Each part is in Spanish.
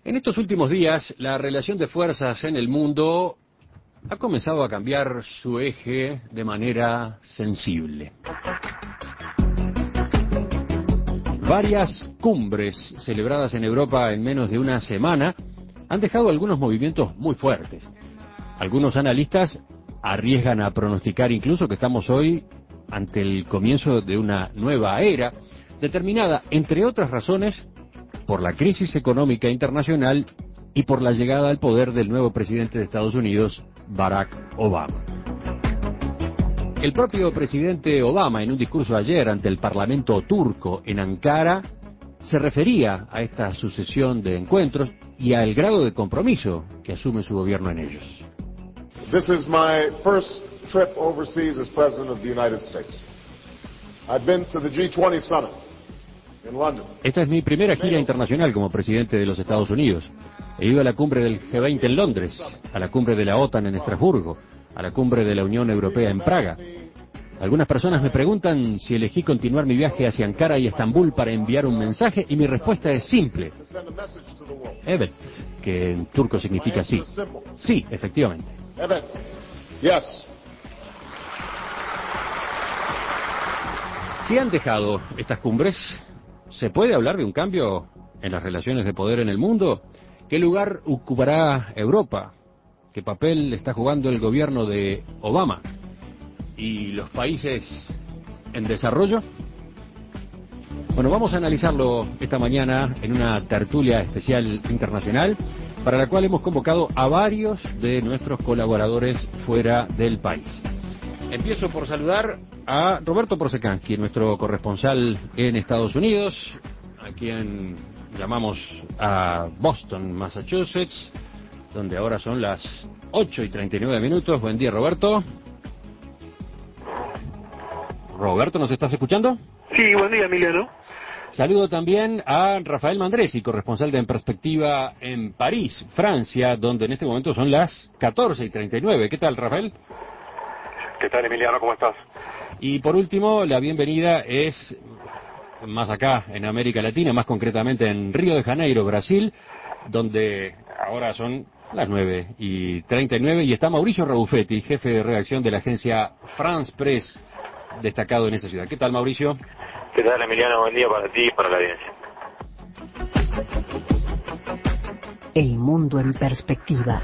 En estos últimos días, la relación de fuerzas en el mundo ha comenzado a cambiar su eje de manera sensible. Varias cumbres celebradas en Europa en menos de una semana han dejado algunos movimientos muy fuertes. Algunos analistas arriesgan a pronosticar incluso que estamos hoy ante el comienzo de una nueva era, determinada, entre otras razones, por la crisis económica internacional y por la llegada al poder del nuevo presidente de Estados Unidos, Barack Obama. El propio presidente Obama, en un discurso ayer ante el Parlamento turco en Ankara, se refería a esta sucesión de encuentros y al grado de compromiso que asume su gobierno en ellos. This is my first trip overseas as President of the United States. I've been to the G20 summit in London. Esta es mi primera gira internacional como presidente de los Estados Unidos. He ido a la cumbre del G20 en Londres, a la cumbre de la OTAN en Estrasburgo, a la cumbre de la Unión Europea en Praga. Algunas personas me preguntan si elegí continuar mi viaje hacia Ankara y Estambul para enviar un mensaje, y mi respuesta es simple. Evet, que en turco significa sí. Sí, efectivamente. Evet. Yes. ¿Qué han dejado estas cumbres? ¿Se puede hablar de un cambio en las relaciones de poder en el mundo? ¿Qué lugar ocupará Europa? ¿Qué papel está jugando el gobierno de Obama? ¿Y los países en desarrollo? Bueno, vamos a analizarlo esta mañana en una tertulia especial internacional, para la cual hemos convocado a varios de nuestros colaboradores fuera del país. Empiezo por saludar a Roberto Prosecansky, nuestro corresponsal en Estados Unidos, a quien llamamos a Boston, Massachusetts, donde ahora son las 8:39. Buen día, Roberto. Roberto, ¿nos estás escuchando? Sí, buen día, Emiliano. Saludo también a Rafael Mandresi, corresponsal de En Perspectiva en París, Francia, donde en este momento son las 14:39. ¿Qué tal, Rafael? ¿Qué tal, Emiliano? ¿Cómo estás? Y por último, la bienvenida es más acá, en América Latina, más concretamente en Río de Janeiro, Brasil, donde ahora son las 9:39, y está Mauricio Rabuffetti, jefe de redacción de la agencia France Press, destacado en esa ciudad. ¿Qué tal, Mauricio? ¿Qué tal, Emiliano? Buen día para ti y para la audiencia. El mundo en perspectiva.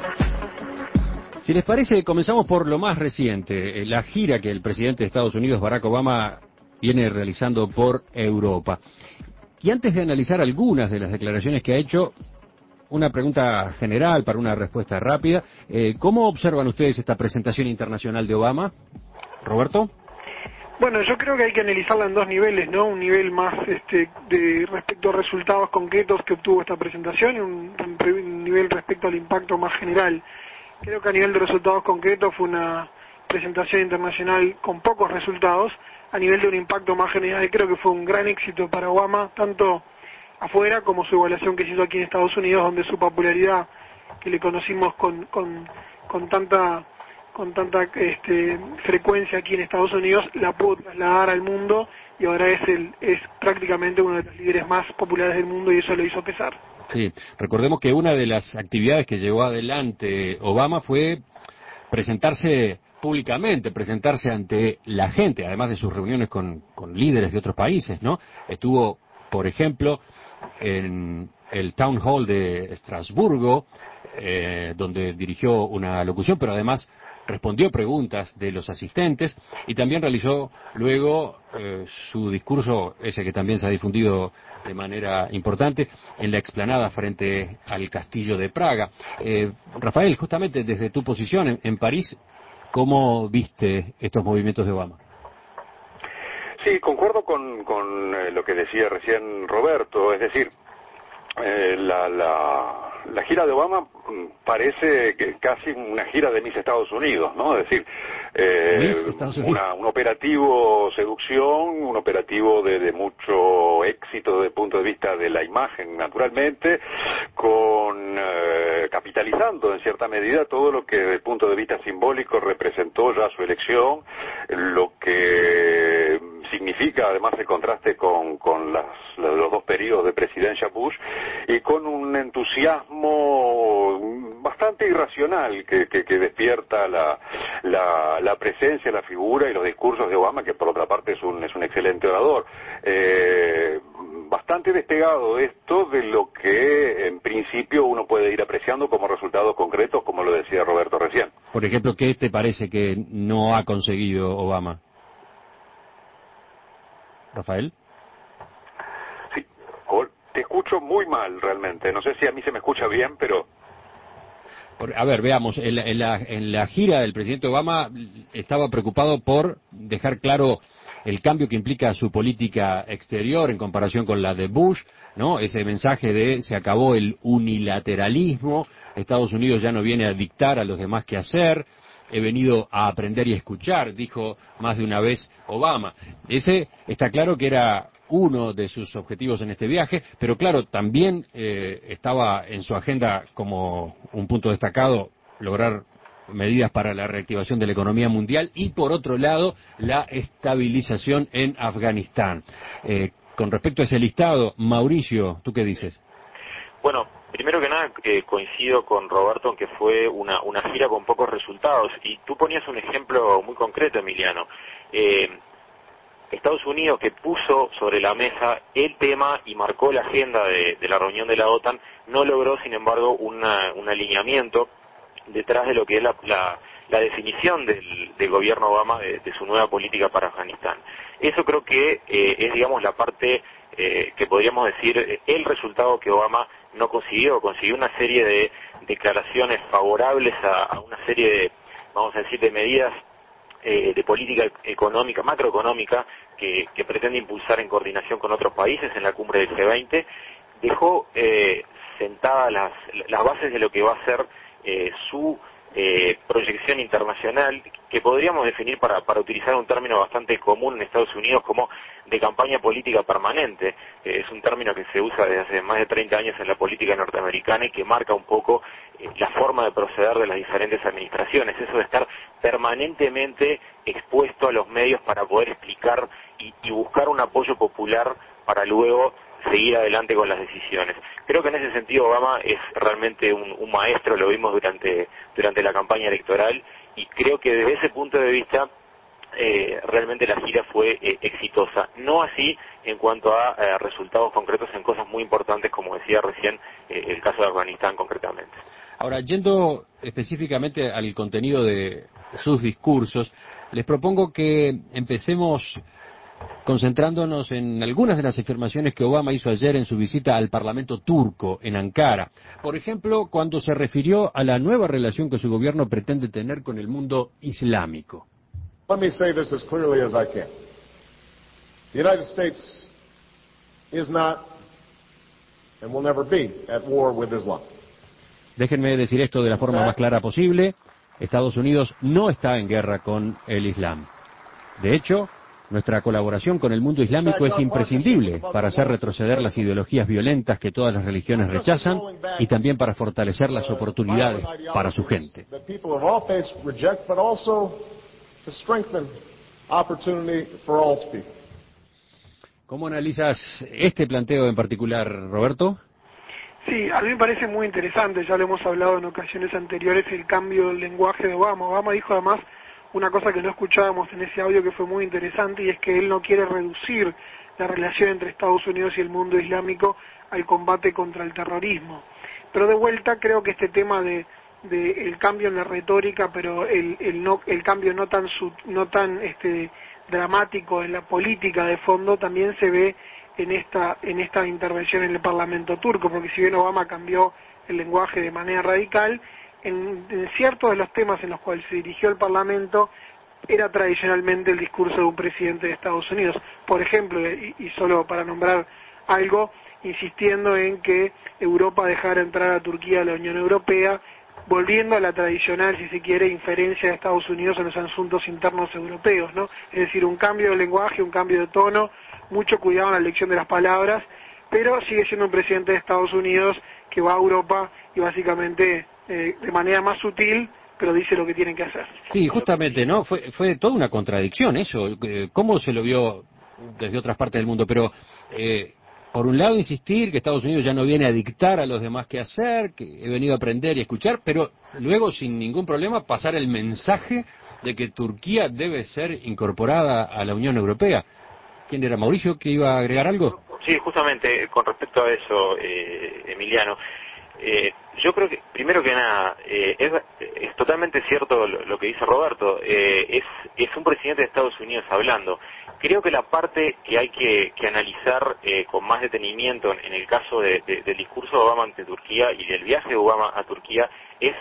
Si les parece, comenzamos por lo más reciente, la gira que el presidente de Estados Unidos, Barack Obama, viene realizando por Europa. Y antes de analizar algunas de las declaraciones que ha hecho, una pregunta general para una respuesta rápida. ¿Cómo observan ustedes esta presentación internacional de Obama? Roberto. Bueno, yo creo que hay que analizarla en dos niveles, ¿no? Un nivel más de respecto a resultados concretos que obtuvo esta presentación y un nivel respecto al impacto más general. Creo que a nivel de resultados concretos fue una presentación internacional con pocos resultados. A nivel de un impacto más general, creo que fue un gran éxito para Obama, tanto afuera como su evaluación que se hizo aquí en Estados Unidos, donde su popularidad, que le conocimos con tanta frecuencia aquí en Estados Unidos, la pudo trasladar al mundo y ahora es prácticamente uno de los líderes más populares del mundo, y eso lo hizo pesar. Sí, recordemos que una de las actividades que llevó adelante Obama fue presentarse públicamente, presentarse ante la gente, además de sus reuniones con líderes de otros países, ¿no? Estuvo, por ejemplo, en el Town Hall de Estrasburgo, donde dirigió una locución, pero además respondió preguntas de los asistentes, y también realizó luego su discurso, ese que también se ha difundido de manera importante, en la explanada frente al Castillo de Praga. Rafael, justamente desde tu posición en París, ¿cómo viste estos movimientos de Obama? Sí, concuerdo con lo que decía recién Roberto, es decir, la gira de Obama parece que casi una gira de Miss Estados Unidos, ¿no? Es decir, un operativo seducción, un operativo de mucho éxito desde el punto de vista de la imagen, naturalmente, capitalizando en cierta medida todo lo que desde el punto de vista simbólico representó ya su elección, lo que significa además el contraste con los dos periodos de presidencia Bush, y con un entusiasmo bastante irracional que despierta la presencia, la figura y los discursos de Obama, que por otra parte es un excelente orador. Bastante despegado esto de lo que en principio uno puede ir apreciando como resultados concretos, como lo decía Roberto recién. Por ejemplo, ¿qué te parece que no ha conseguido Obama? ¿Rafael? Sí, te escucho muy mal realmente. No sé si a mí se me escucha bien, pero... A ver, veamos, en la gira del presidente Obama estaba preocupado por dejar claro el cambio que implica su política exterior en comparación con la de Bush, ¿no? Ese mensaje de se acabó el unilateralismo, Estados Unidos ya no viene a dictar a los demás qué hacer, he venido a aprender y escuchar, dijo más de una vez Obama. Ese está claro que era uno de sus objetivos en este viaje, pero claro, también estaba en su agenda como un punto destacado lograr medidas para la reactivación de la economía mundial y, por otro lado, la estabilización en Afganistán. Con respecto a ese listado, Mauricio, ¿tú qué dices? Bueno, primero que nada coincido con Roberto en que fue una gira con pocos resultados, y tú ponías un ejemplo muy concreto, Emiliano. Estados Unidos, que puso sobre la mesa el tema y marcó la agenda de la reunión de la OTAN, no logró, sin embargo, un alineamiento detrás de lo que es la definición del gobierno Obama de su nueva política para Afganistán. Eso creo que es, digamos, la parte que podríamos decir el resultado que Obama no consiguió. Consiguió una serie de declaraciones favorables a una serie de, vamos a decir, de medidas de política económica, macroeconómica, que pretende impulsar en coordinación con otros países en la cumbre del G20. Dejó sentadas las bases de lo que va a ser su proyección internacional, que podríamos definir, para utilizar un término bastante común en Estados Unidos, como de campaña política permanente. Es un término que se usa desde hace más de 30 años en la política norteamericana y que marca un poco la forma de proceder de las diferentes administraciones, eso de estar permanentemente expuesto a los medios para poder explicar y buscar un apoyo popular para luego seguir adelante con las decisiones. Creo que en ese sentido Obama es realmente un maestro, lo vimos durante la campaña electoral, y creo que desde ese punto de vista realmente la gira fue exitosa. No así en cuanto a resultados concretos en cosas muy importantes, como decía recién, el caso de Afganistán concretamente. Ahora, yendo específicamente al contenido de sus discursos, les propongo que empecemos concentrándonos en algunas de las afirmaciones que Obama hizo ayer en su visita al Parlamento turco en Ankara. Por ejemplo, cuando se refirió a la nueva relación que su gobierno pretende tener con el mundo islámico. Let me say this as clearly as I can. The United States is not and will never be at war with Islam. Déjenme decir esto de la forma más clara posible. Estados Unidos no está en guerra con el Islam. De hecho, nuestra colaboración con el mundo islámico es imprescindible para hacer retroceder las ideologías violentas que todas las religiones rechazan y también para fortalecer las oportunidades para su gente. ¿Cómo analizas este planteo en particular, Roberto? Sí, a mí me parece muy interesante, ya lo hemos hablado en ocasiones anteriores, el cambio del lenguaje de Obama. Obama dijo además una cosa que no escuchábamos en ese audio que fue muy interesante, y es que él no quiere reducir la relación entre Estados Unidos y el mundo islámico al combate contra el terrorismo. Pero de vuelta creo que este tema de el cambio en la retórica, pero el cambio no tan dramático en la política de fondo, también se ve en esta intervención en el Parlamento turco, porque si bien Obama cambió el lenguaje de manera radical, en ciertos de los temas en los cuales se dirigió el Parlamento era tradicionalmente el discurso de un presidente de Estados Unidos. Por ejemplo, y solo para nombrar algo, insistiendo en que Europa dejara entrar a Turquía a la Unión Europea, volviendo a la tradicional, si se quiere, inferencia de Estados Unidos en los asuntos internos europeos, ¿no? Es decir, un cambio de lenguaje, un cambio de tono, mucho cuidado en la elección de las palabras, pero sigue siendo un presidente de Estados Unidos que va a Europa y básicamente de manera más sutil, pero dice lo que tienen que hacer. Sí, justamente, ¿no? Fue toda una contradicción eso. ¿Cómo se lo vio desde otras partes del mundo, pero por un lado insistir que Estados Unidos ya no viene a dictar a los demás qué hacer, que he venido a aprender y escuchar, pero luego sin ningún problema pasar el mensaje de que Turquía debe ser incorporada a la Unión Europea. ¿Quién era, Mauricio, que iba a agregar algo? Sí, justamente con respecto a eso, Emiliano. Yo creo que, primero que nada, es totalmente cierto lo que dice Roberto. Es un presidente de Estados Unidos hablando. Creo que la parte que hay que analizar con más detenimiento en el caso del discurso de Obama ante Turquía y del viaje de Obama a Turquía es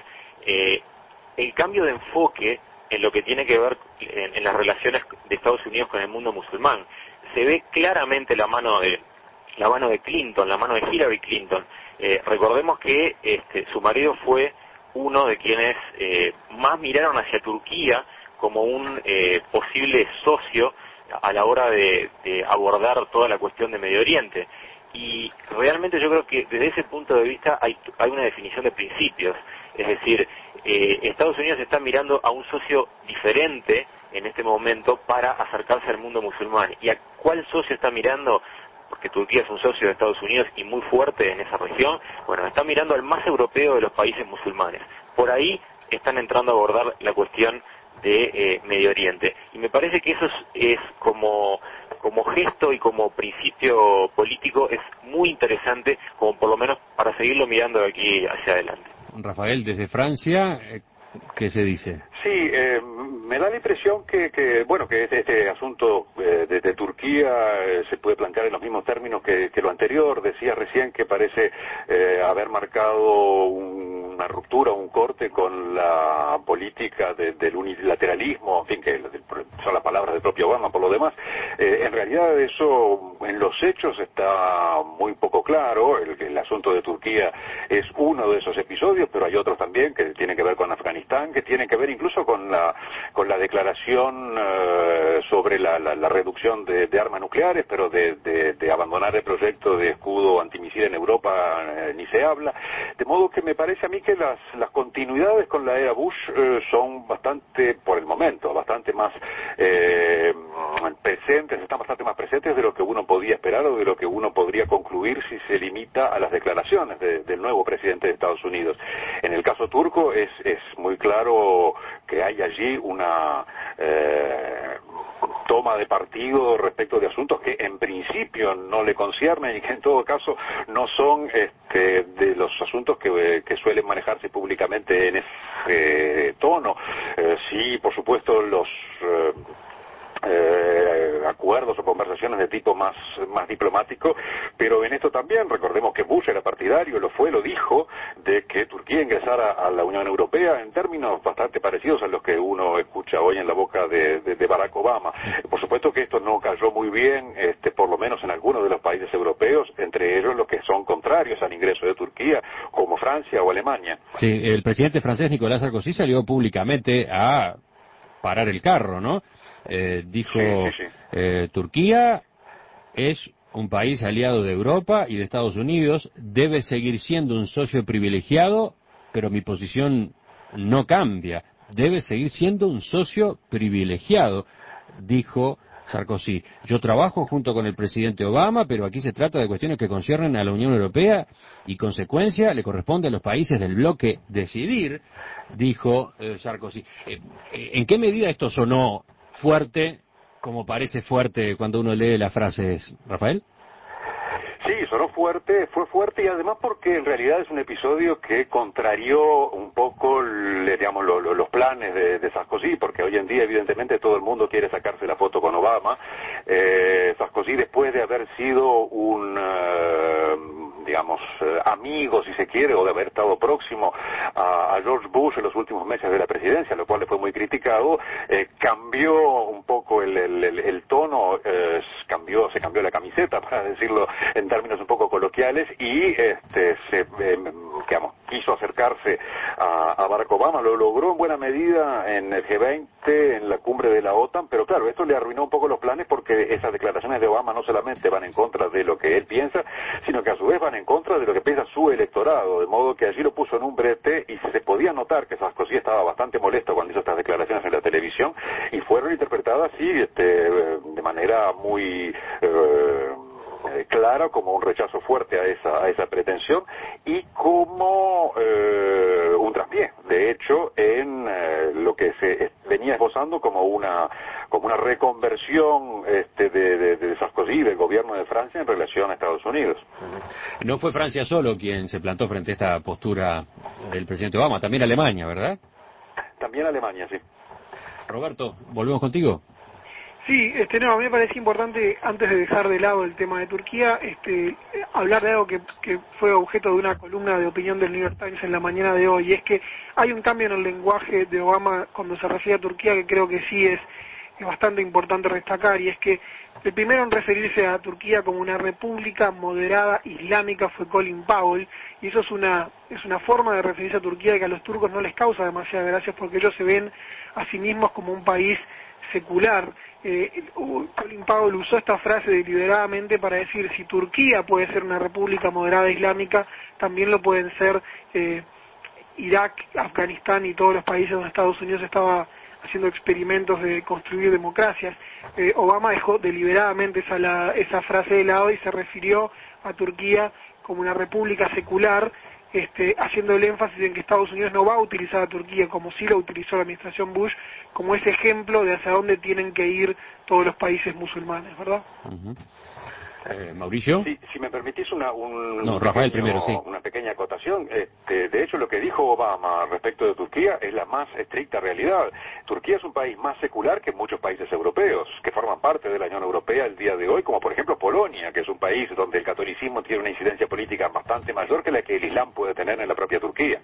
el cambio de enfoque en lo que tiene que ver en las relaciones de Estados Unidos con el mundo musulmán. Se ve claramente la mano de Clinton, la mano de Hillary Clinton. Recordemos que su marido fue uno de quienes más miraron hacia Turquía como un posible socio a la hora de abordar toda la cuestión de Medio Oriente. Y realmente yo creo que desde ese punto de vista hay una definición de principios. Es decir, Estados Unidos está mirando a un socio diferente en este momento para acercarse al mundo musulmán. ¿Y a cuál socio está mirando? Porque Turquía es un socio de Estados Unidos y muy fuerte en esa región. Bueno, está mirando al más europeo de los países musulmanes. Por ahí están entrando a abordar la cuestión de Medio Oriente. Y me parece que eso es como gesto y como principio político es muy interesante, como por lo menos para seguirlo mirando de aquí hacia adelante. Rafael, desde Francia, ¿qué se dice? Sí, me da la impresión que este asunto de Turquía se puede plantear en los mismos términos que lo anterior. Decía recién que parece haber marcado una ruptura, un corte con la política del unilateralismo, en fin, que son las palabras del propio Obama por lo demás. En realidad eso en los hechos está muy poco claro. El asunto de Turquía es uno de esos episodios, pero hay otros también que tienen que ver con Afganistán, que tienen que ver incluso con la declaración sobre la reducción de armas nucleares, pero de abandonar el proyecto de escudo antimisiles en Europa ni se habla. De modo que me parece a mí que las continuidades con la era Bush son bastante, por el momento, bastante más presentes, están bastante más presentes de lo que uno podía esperar o de lo que uno podría concluir si se limita a las declaraciones del nuevo presidente de Estados Unidos. En el caso turco es muy claro que hay allí una toma de partido respecto de asuntos que en principio no le conciernen y que en todo caso no son de los asuntos que suelen manejarse públicamente en ese tono. Sí, por supuesto, los acuerdos o conversaciones de tipo más diplomático, pero en esto también recordemos que Bush era partidario, lo dijo, de que Turquía ingresara a la Unión Europea en términos bastante parecidos a los que uno escucha hoy en la boca de Barack Obama. Por supuesto que esto no cayó muy bien, por lo menos en algunos de los países europeos, entre ellos los que son contrarios al ingreso de Turquía, como Francia o Alemania. Sí, el presidente francés Nicolas Sarkozy salió públicamente a parar el carro, ¿no? Dijo, sí. Turquía es un país aliado de Europa y de Estados Unidos, debe seguir siendo un socio privilegiado, pero mi posición no cambia, debe seguir siendo un socio privilegiado, dijo Sarkozy. Yo trabajo junto con el presidente Obama, pero aquí se trata de cuestiones que conciernen a la Unión Europea y, consecuencia, le corresponde a los países del bloque decidir, dijo Sarkozy. ¿En qué medida esto sonó fuerte, como parece fuerte cuando uno lee las frases, Rafael? Sí, sonó fuerte, fue fuerte y además porque en realidad es un episodio que contrarió un poco, digamos, los planes de Sarkozy, porque hoy en día evidentemente todo el mundo quiere sacarse la foto con Obama. Sarkozy, después de haber sido un amigo, si se quiere, o de haber estado próximo a George Bush en los últimos meses de la presidencia, lo cual le fue muy criticado, cambió un poco el tono, se cambió la camiseta, para decirlo en términos un poco coloquiales, y se quiso acercarse a Barack Obama, lo logró en buena medida en el G20, en la cumbre de la OTAN, pero claro, esto le arruinó un poco los planes porque esas declaraciones de Obama no solamente van en contra de lo que él piensa, sino que a su vez van en contra de lo que piensa su electorado, de modo que allí lo puso en un brete y se podía notar que Sarkozy estaba bastante molesto cuando hizo estas declaraciones en la televisión y fueron interpretadas así, de manera muy clara, como un rechazo fuerte a esa pretensión y como un traspié, de hecho, en lo que se venía esbozando como una reconversión de Sarkozy, del gobierno de Francia en relación a Estados Unidos. No fue Francia solo quien se plantó frente a esta postura del presidente Obama, también Alemania, ¿verdad? También Alemania, sí. Roberto, volvemos contigo. Sí, no, a mí me parece importante, antes de dejar de lado el tema de Turquía, hablar de algo que fue objeto de una columna de opinión del New York Times en la mañana de hoy, y es que hay un cambio en el lenguaje de Obama cuando se refiere a Turquía que creo que sí es bastante importante destacar, y es que el primero en referirse a Turquía como una república moderada islámica fue Colin Powell, y eso es una forma de referirse a Turquía que a los turcos no les causa demasiada gracia porque ellos se ven a sí mismos como un país secular. Colin Powell usó esta frase deliberadamente para decir si Turquía puede ser una república moderada islámica, también lo pueden ser Irak, Afganistán y todos los países donde Estados Unidos estaba haciendo experimentos de construir democracias. Obama dejó deliberadamente esa frase de lado y se refirió a Turquía como una república secular, haciendo el énfasis en que Estados Unidos no va a utilizar a Turquía como sí lo utilizó la administración Bush, como ese ejemplo de hacia dónde tienen que ir todos los países musulmanes, ¿verdad? Uh-huh. Mauricio. Sí, si me permitís Rafael primero, sí. Una pequeña acotación. De hecho, lo que dijo Obama respecto de Turquía es la más estricta realidad. Turquía es un país más secular que muchos países europeos, que forman parte de la Unión Europea el día de hoy, como por ejemplo Polonia, que es un país donde el catolicismo tiene una incidencia política bastante mayor que la que el Islam puede tener en la propia Turquía.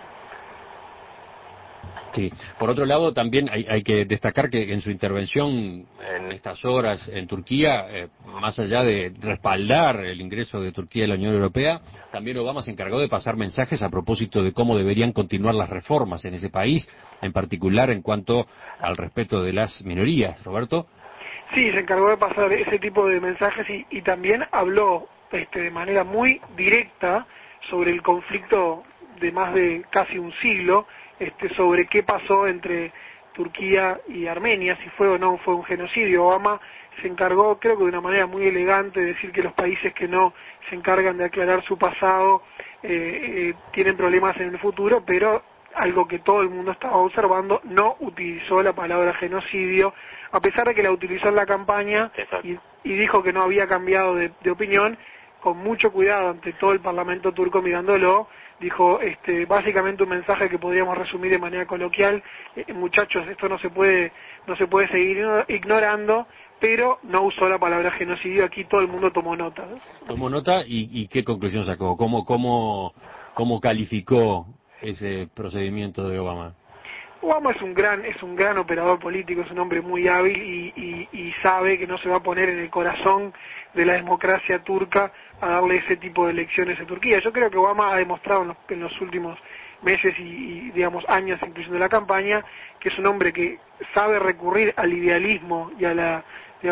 Sí. Por otro lado, también hay que destacar que en su intervención en estas horas en Turquía, más allá de respaldar el ingreso de Turquía a la Unión Europea, también Obama se encargó de pasar mensajes a propósito de cómo deberían continuar las reformas en ese país, en particular en cuanto al respeto de las minorías. Roberto. Sí, se encargó de pasar ese tipo de mensajes y también habló de manera muy directa sobre el conflicto de más de casi un siglo, sobre qué pasó entre Turquía y Armenia, si fue o no fue un genocidio. Obama se encargó, creo que de una manera muy elegante, de decir que los países que no se encargan de aclarar su pasado tienen problemas en el futuro, pero algo que todo el mundo estaba observando, no utilizó la palabra genocidio, a pesar de que la utilizó en la campaña y dijo que no había cambiado de opinión, con mucho cuidado ante todo el Parlamento turco mirándolo. Dijo básicamente un mensaje que podríamos resumir de manera coloquial: muchachos, esto no se puede seguir ignorando, pero no usó la palabra genocidio. Aquí todo el mundo tomó nota, ¿no? Tomó nota y ¿qué conclusión sacó? ¿Cómo calificó ese procedimiento de Obama? Obama es un gran operador político, es un hombre muy hábil y sabe que no se va a poner en el corazón de la democracia turca a darle ese tipo de lecciones a Turquía. Yo creo que Obama ha demostrado en los últimos meses y digamos años, incluyendo la campaña, que es un hombre que sabe recurrir al idealismo y a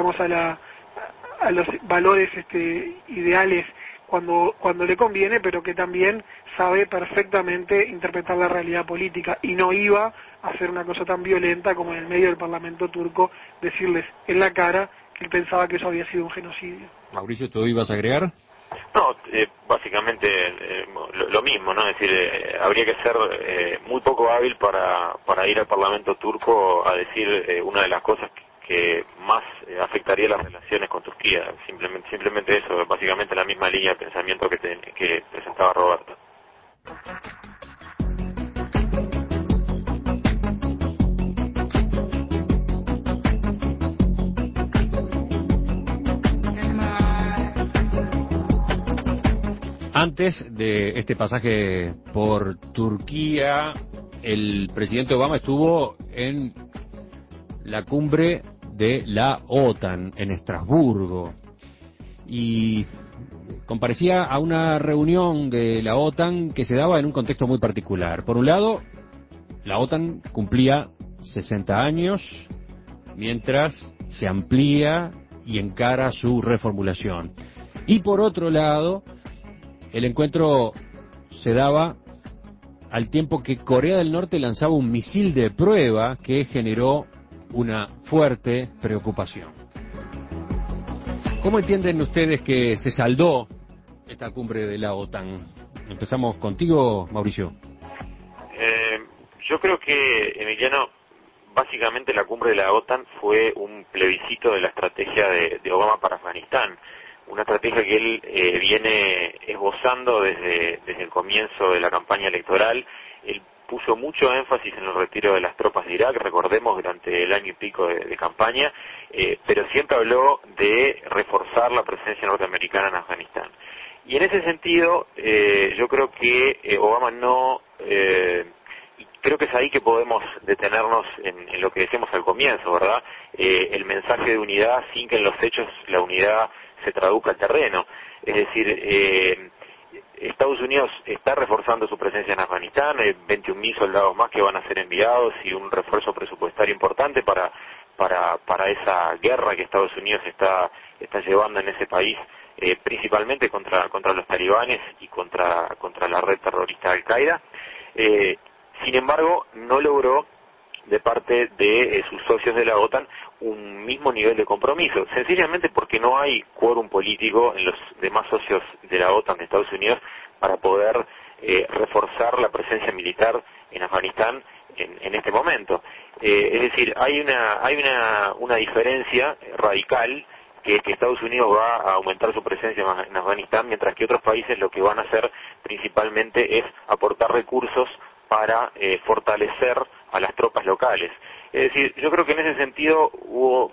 los valores ideales cuando le conviene, pero que también sabe perfectamente interpretar la realidad política y no iba a hacer una cosa tan violenta como en el medio del Parlamento turco decirles en la cara que él pensaba que eso había sido un genocidio. Mauricio, ¿tú ibas a agregar? No, básicamente lo mismo, ¿no? Es decir, habría que ser muy poco hábil para ir al Parlamento turco a decir una de las cosas que más afectaría las relaciones con Turquía. Simplemente eso, básicamente la misma línea de pensamiento que presentaba Roberto. Antes de este pasaje por Turquía, el presidente Obama estuvo en la cumbre de la OTAN en Estrasburgo y comparecía a una reunión de la OTAN que se daba en un contexto muy particular. Por un lado, la OTAN cumplía 60 años, mientras se amplía y encara su reformulación. Y por otro lado, el encuentro se daba al tiempo que Corea del Norte lanzaba un misil de prueba que generó una fuerte preocupación. ¿Cómo entienden ustedes que se saldó esta cumbre de la OTAN? Empezamos contigo, Mauricio. Yo creo que, Emiliano, básicamente la cumbre de la OTAN fue un plebiscito de la estrategia de Obama para Afganistán, una estrategia que él viene esbozando desde el comienzo de la campaña electoral. Él puso mucho énfasis en el retiro de las tropas de Irak, recordemos, durante el año y pico de campaña, pero siempre habló de reforzar la presencia norteamericana en Afganistán. Y en ese sentido, yo creo que Obama no... creo que es ahí que podemos detenernos en lo que decíamos al comienzo, ¿verdad? El mensaje de unidad sin que en los hechos la unidad se traduzca al terreno. Es decir, Estados Unidos está reforzando su presencia en Afganistán, 21.000 soldados más que van a ser enviados y un refuerzo presupuestario importante para esa guerra que Estados Unidos está llevando en ese país, principalmente contra los talibanes y contra la red terrorista Al-Qaeda. Sin embargo, no logró de parte de sus socios de la OTAN un mismo nivel de compromiso, sencillamente porque no hay quórum político en los demás socios de la OTAN de Estados Unidos para poder reforzar la presencia militar en Afganistán en este momento. Es decir, hay una diferencia radical, que es que Estados Unidos va a aumentar su presencia en Afganistán, mientras que otros países lo que van a hacer principalmente es aportar recursos para fortalecer a las tropas locales. Es decir, yo creo que en ese sentido hubo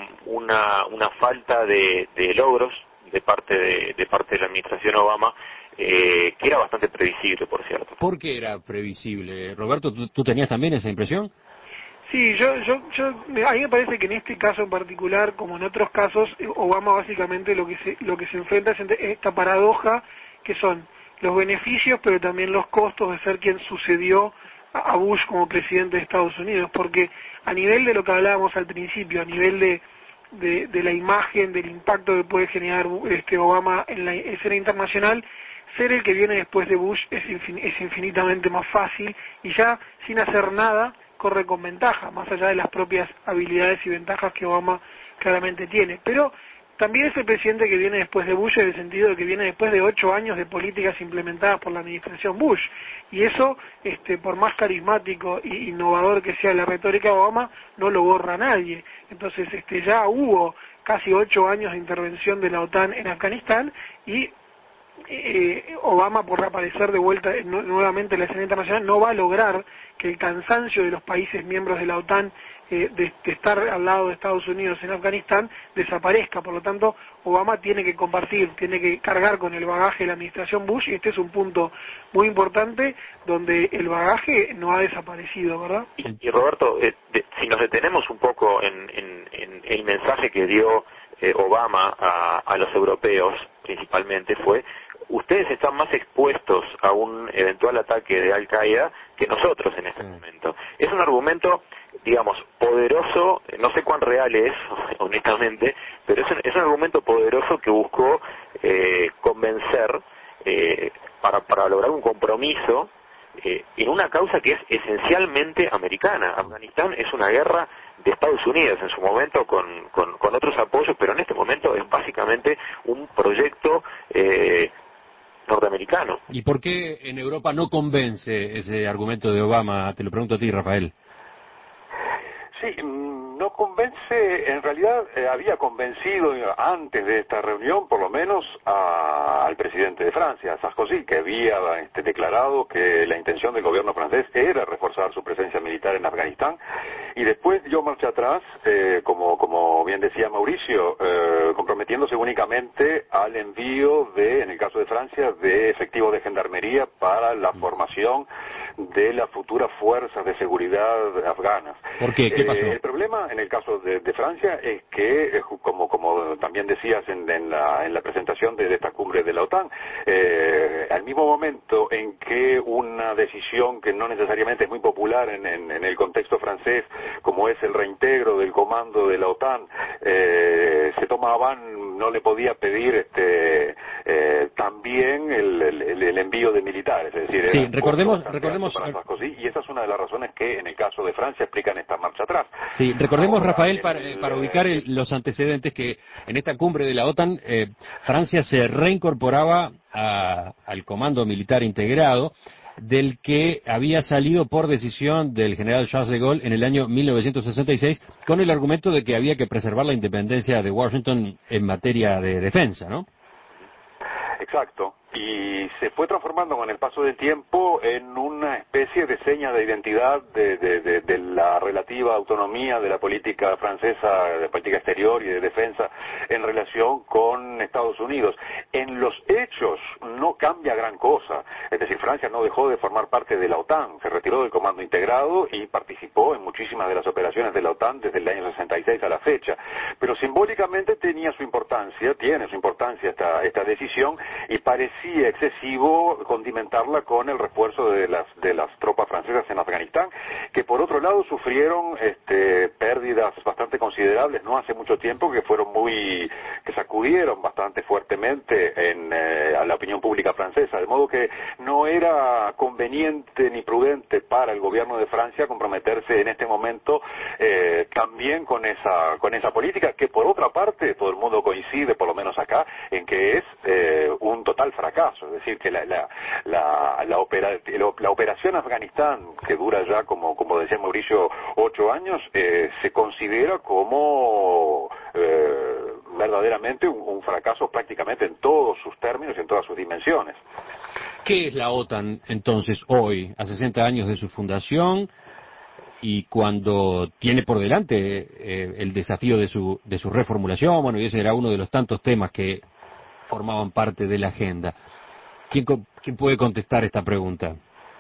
una falta de logros de parte de la administración Obama, que era bastante previsible, por cierto. ¿Por qué era previsible? Roberto, ¿tú tenías también esa impresión? Sí, a mí me parece que en este caso en particular, como en otros casos, Obama básicamente lo que se enfrenta es esta paradoja, que son los beneficios pero también los costos de ser quien sucedió a Bush como presidente de Estados Unidos, porque a nivel de lo que hablábamos al principio, a nivel de la imagen, del impacto que puede generar Obama en la escena internacional, ser el que viene después de Bush es infinitamente más fácil, y ya sin hacer nada corre con ventaja, más allá de las propias habilidades y ventajas que Obama claramente tiene. Pero también es el presidente que viene después de Bush, en el sentido de que viene después de 8 años de políticas implementadas por la administración Bush, y eso, por más carismático e innovador que sea la retórica de Obama, no lo borra nadie. Entonces ya hubo casi 8 años de intervención de la OTAN en Afganistán, y Obama, por reaparecer de vuelta nuevamente en la escena internacional, no va a lograr que el cansancio de los países miembros de la OTAN de estar al lado de Estados Unidos en Afganistán desaparezca. Por lo tanto, Obama tiene que compartir, tiene que cargar con el bagaje de la administración Bush, y este es un punto muy importante donde el bagaje no ha desaparecido, ¿verdad? Y Roberto, si nos detenemos un poco en el mensaje que dio Obama a los europeos, principalmente, fue: ustedes están más expuestos a un eventual ataque de Al-Qaeda que nosotros en este momento. Es un argumento, digamos, poderoso, no sé cuán real es, honestamente, pero es un argumento poderoso que buscó convencer para lograr un compromiso en una causa que es esencialmente americana. Afganistán es una guerra de Estados Unidos en su momento con otros apoyos, pero en este momento es básicamente un proyecto norteamericano. ¿Y por qué en Europa no convence ese argumento de Obama? Te lo pregunto a ti, Rafael. Sí, no convence, en realidad había convencido antes de esta reunión, por lo menos, al presidente de Francia, Sarkozy, que había declarado que la intención del gobierno francés era reforzar su presencia militar en Afganistán, y después dio marcha atrás, como bien decía Mauricio, comprometiéndose únicamente al envío en el caso de Francia, de efectivos de gendarmería para la formación de las futuras fuerzas de seguridad afganas. ¿Por qué? ¿Qué pasó? El problema en el caso de Francia es que, como también decías en la presentación de esta cumbre de la OTAN, al mismo momento en que una decisión que no necesariamente es muy popular en el contexto francés, como es el reintegro del comando de la OTAN, se tomaban, no le podía pedir también el envío de militares, es decir, sí, recordemos para Sarkozy, y esa es una de las razones que en el caso de Francia explican esta marcha atrás. Sí, recordemos, ahora, Rafael, para ubicar los antecedentes, que en esta cumbre de la OTAN, Francia se reincorporaba al comando militar integrado, del que había salido por decisión del general Charles de Gaulle en el año 1966, con el argumento de que había que preservar la independencia de Washington en materia de defensa, ¿no? Exacto. Y se fue transformando con el paso del tiempo en una especie de seña de identidad de la relativa autonomía de la política francesa, de política exterior y de defensa en relación con Estados Unidos. En los hechos no cambia gran cosa, es decir, Francia no dejó de formar parte de la OTAN, se retiró del comando integrado y participó en muchísimas de las operaciones de la OTAN desde el año 66 a la fecha, pero simbólicamente tiene su importancia esta decisión, y parecía excesivo condimentarla con el refuerzo de las tropas francesas en Afganistán, que por otro lado sufrieron pérdidas bastante considerables no hace mucho tiempo, que sacudieron bastante fuertemente a la opinión pública francesa, de modo que no era conveniente ni prudente para el gobierno de Francia comprometerse en este momento también con esa política, que por otra parte todo el mundo coincide, por lo menos acá, en que es un total fracaso. Es decir, que la operación Afganistán, que dura ya, como decía Mauricio, 8 años, se considera como verdaderamente un fracaso prácticamente en todos sus términos y en todas sus dimensiones. ¿Qué es la OTAN entonces hoy, a 60 años de su fundación, y cuando tiene por delante el desafío de su reformulación? Bueno, y ese era uno de los tantos temas que formaban parte de la agenda. ¿Quién puede contestar esta pregunta?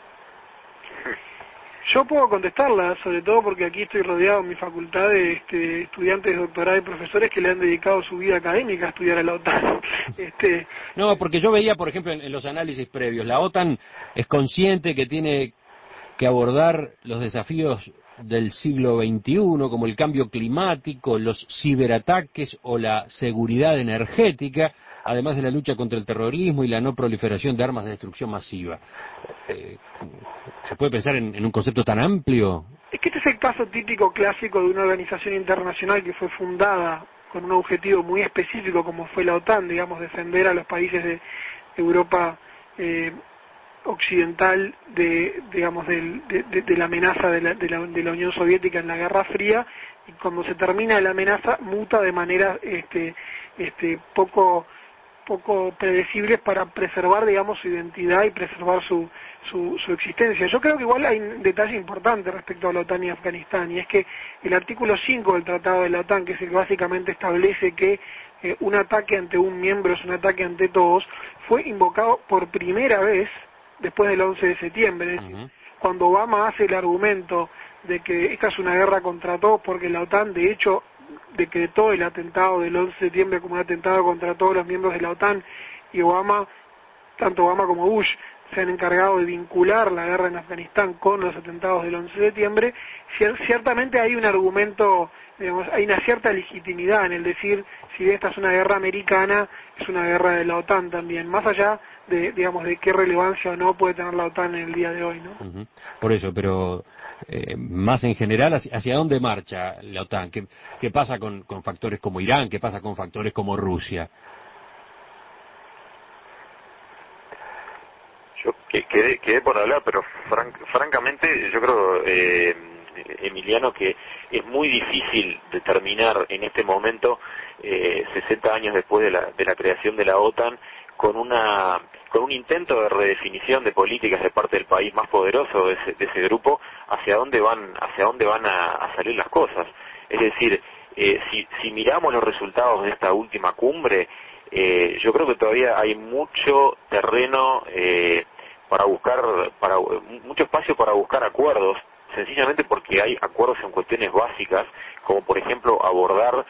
Yo puedo contestarla, sobre todo porque aquí estoy rodeado en mi facultad de estudiantes de doctorado y profesores que le han dedicado su vida académica a estudiar a la OTAN. No, porque yo veía, por ejemplo, en los análisis previos, la OTAN es consciente que tiene que abordar los desafíos del siglo XXI, como el cambio climático, los ciberataques o la seguridad energética, además de la lucha contra el terrorismo y la no proliferación de armas de destrucción masiva. ¿Se puede pensar en un concepto tan amplio? Es que este es el caso típico clásico de una organización internacional que fue fundada con un objetivo muy específico, como fue la OTAN, digamos, defender a los países de Europa occidental de la amenaza de la Unión Soviética en la Guerra Fría, y cuando se termina la amenaza muta de manera poco predecibles para preservar, digamos, su identidad y preservar su existencia. Yo creo que igual hay un detalle importante respecto a la OTAN y Afganistán, y es que el artículo 5 del Tratado de la OTAN, que es el que básicamente establece que un ataque ante un miembro es un ataque ante todos, fue invocado por primera vez después del 11 de septiembre, es decir, cuando Obama hace el argumento de que esta es una guerra contra todos, porque la OTAN de hecho decretó el atentado del 11 de septiembre como un atentado contra todos los miembros de la OTAN, y tanto Obama como Bush se han encargado de vincular la guerra en Afganistán con los atentados del 11 de septiembre, ciertamente hay un argumento, digamos, hay una cierta legitimidad en el decir, si esta es una guerra americana, es una guerra de la OTAN también, más allá de qué relevancia o no puede tener la OTAN en el día de hoy, ¿no? Por eso, pero más en general, ¿hacia dónde marcha la OTAN? ¿Qué pasa con factores como Irán? ¿Qué pasa con factores como Rusia? Yo quedé por hablar, pero francamente yo creo, Emiliano, que es muy difícil determinar en este momento, 60 años después de la creación de la OTAN, con un intento de redefinición de políticas de parte del país más poderoso de ese grupo, hacia dónde van a salir las cosas. Es decir, si miramos los resultados de esta última cumbre, yo creo que todavía hay mucho terreno mucho espacio para buscar acuerdos, sencillamente porque hay acuerdos en cuestiones básicas, como por ejemplo abordar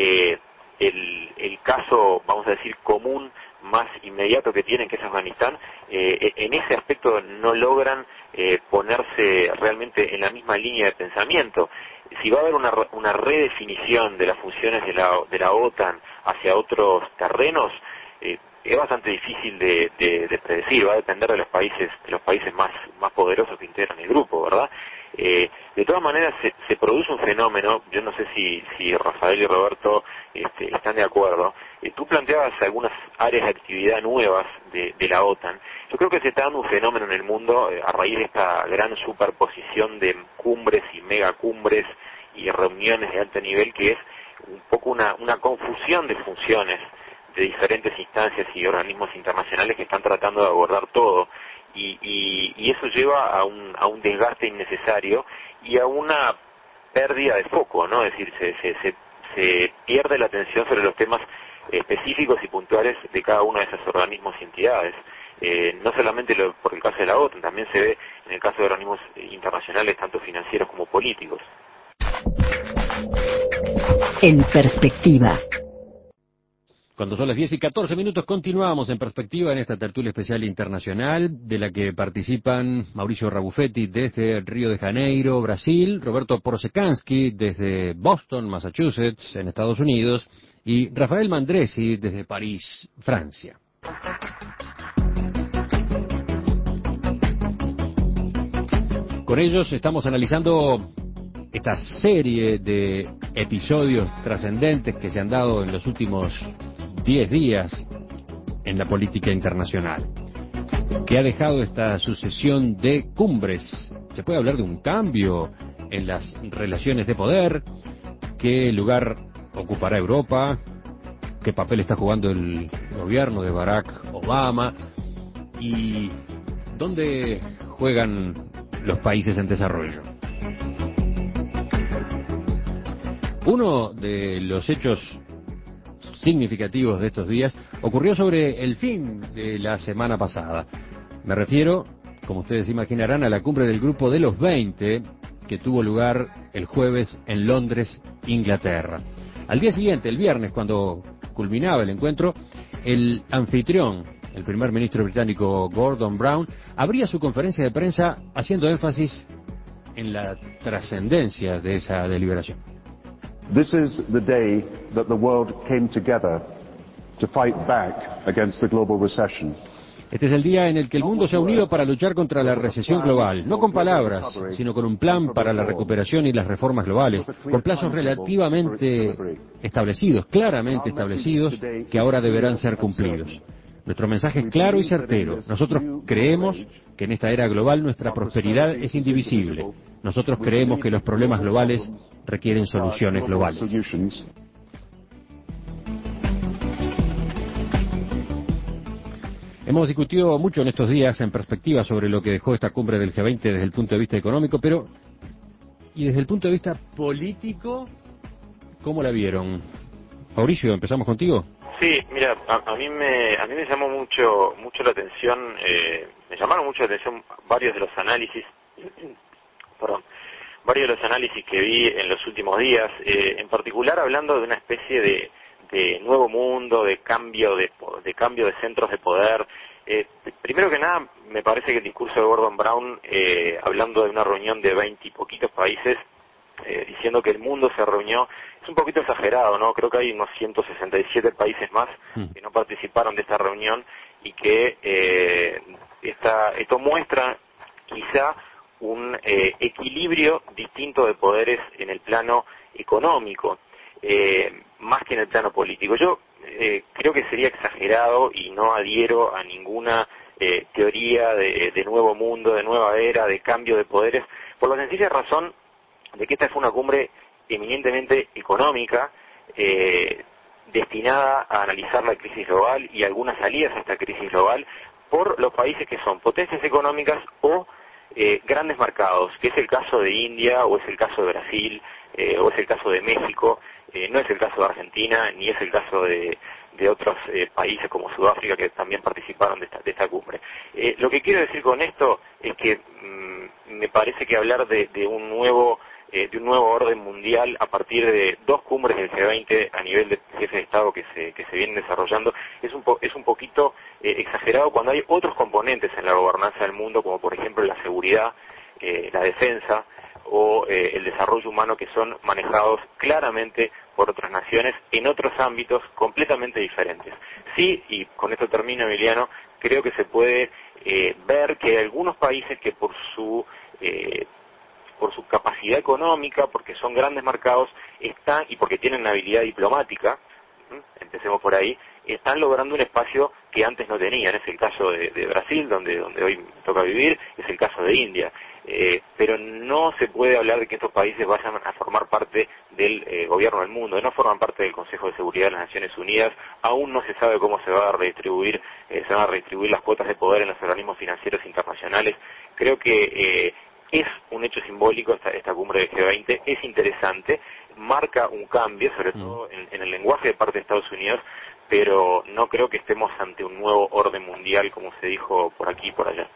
el caso, vamos a decir, común más inmediato que tienen, que es Afganistán. En ese aspecto no logran ponerse realmente en la misma línea de pensamiento. Si va a haber una redefinición de las funciones de la OTAN hacia otros terrenos, es bastante difícil de predecir, va a depender de los países más poderosos que integran el grupo, ¿verdad? De todas maneras se produce un fenómeno, yo no sé si Rafael y Roberto están de acuerdo. Tú planteabas algunas áreas de actividad nuevas de la OTAN. Yo creo que se está dando un fenómeno en el mundo a raíz de esta gran superposición de cumbres y megacumbres y reuniones de alto nivel, que es un poco una confusión de funciones de diferentes instancias y organismos internacionales que están tratando de abordar todo, y eso lleva a un desgaste innecesario y a una pérdida de foco, ¿no? Es decir, se pierde la atención sobre los temas específicos y puntuales de cada uno de esos organismos y entidades. No solamente por el caso de la OTAN, también se ve en el caso de organismos internacionales, tanto financieros como políticos. En perspectiva. Cuando son las 10:14, continuamos en perspectiva en esta tertulia especial internacional, de la que participan Mauricio Rabuffetti desde Río de Janeiro, Brasil, Roberto Porosekansky desde Boston, Massachusetts, en Estados Unidos, y Rafael Mandresi desde París, Francia. Con ellos estamos analizando esta serie de episodios trascendentes que se han dado en los últimos 10 días en la política internacional, que ha dejado esta sucesión de cumbres. Se puede hablar de un cambio en las relaciones de poder. ¿Qué lugar ocupará Europa? ¿Qué papel está jugando el gobierno de Barack Obama? ¿Y dónde juegan los países en desarrollo? Uno de los hechos significativos de estos días ocurrió sobre el fin de la semana pasada. Me refiero, como ustedes imaginarán, a la cumbre del Grupo de los 20 que tuvo lugar el jueves en Londres, Inglaterra. Al día siguiente, el viernes, cuando culminaba el encuentro, el anfitrión, el primer ministro británico Gordon Brown, abría su conferencia de prensa haciendo énfasis en la trascendencia de esa deliberación. This is the day that the world came together to fight back against the global recession. Este es el día en el que el mundo se ha unido para luchar contra la recesión global, no con palabras, sino con un plan para la recuperación y las reformas globales, con plazos relativamente establecidos, claramente establecidos, que ahora deberán ser cumplidos. Nuestro mensaje es claro y certero. Nosotros creemos que en esta era global nuestra prosperidad es indivisible. Nosotros creemos que los problemas globales requieren soluciones globales. Hemos discutido mucho en estos días en perspectiva sobre lo que dejó esta cumbre del G20 desde el punto de vista económico, pero ¿y desde el punto de vista político cómo la vieron? Mauricio, empezamos contigo. Sí, mira, a mí me llamó mucho la atención, me llamaron mucho la atención varios de los análisis, que vi en los últimos días, en particular hablando de una especie de nuevo mundo, de cambio de centros de poder. Primero que nada, me parece que el discurso de Gordon Brown, hablando de una reunión de 20 y poquitos países, diciendo que el mundo se reunió, es un poquito exagerado, ¿no? Creo que hay unos 167 países más que no participaron de esta reunión y que esto muestra quizá un equilibrio distinto de poderes en el plano económico, más que en el plano político. Yo creo que sería exagerado y no adhiero a ninguna teoría de nuevo mundo, de nueva era, de cambio de poderes, por la sencilla razón de que esta fue una cumbre eminentemente económica, destinada a analizar la crisis global y algunas salidas a esta crisis global por los países que son potencias económicas o grandes mercados, que es el caso de India, o es el caso de Brasil, o es el caso de México, No es el caso de Argentina, ni es el caso de otros países como Sudáfrica que también participaron de esta cumbre. Lo que quiero decir con esto es que me parece que hablar de un nuevo orden mundial a partir de 2 cumbres del G20 a nivel de jefes de Estado que se vienen desarrollando es un poquito exagerado cuando hay otros componentes en la gobernanza del mundo, como por ejemplo la seguridad, la defensa o el desarrollo humano, que son manejados claramente por otras naciones en otros ámbitos completamente diferentes. Sí, y con esto termino, Emiliano, creo que se puede ver que hay algunos países que por su capacidad económica, porque son grandes mercados, están, y porque tienen una habilidad diplomática, empecemos por ahí, están logrando un espacio que antes no tenían. Es el caso de Brasil, donde hoy me toca vivir, es el caso de India. Pero no se puede hablar de que estos países vayan a formar parte del gobierno del mundo, no forman parte del Consejo de Seguridad de las Naciones Unidas. Aún no se sabe cómo se van a redistribuir las cuotas de poder en los organismos financieros internacionales. Creo que es un hecho simbólico esta cumbre del G20, es interesante, marca un cambio, sobre todo en el lenguaje de parte de Estados Unidos, pero no creo que estemos ante un nuevo orden mundial, como se dijo por aquí y por allá.